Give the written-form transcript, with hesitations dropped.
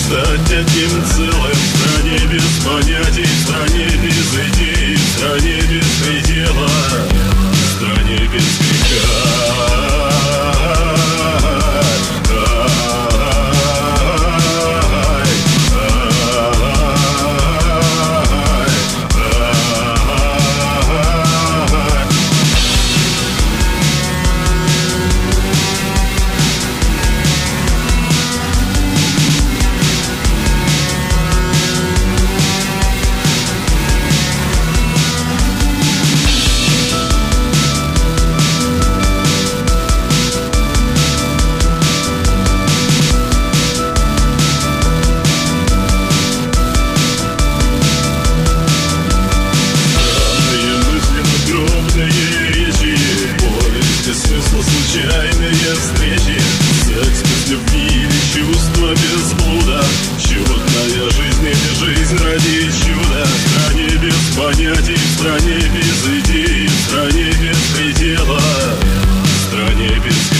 стать одним целым. В стране без понятий, в стране без идей, в стране без предела, в стране без греха. Случайные встречи, секс без любви или чувства без блуда. Чудная жизнь или жизнь ради чуда. В стране без понятий, в стране без идей, в стране без предела, в стране без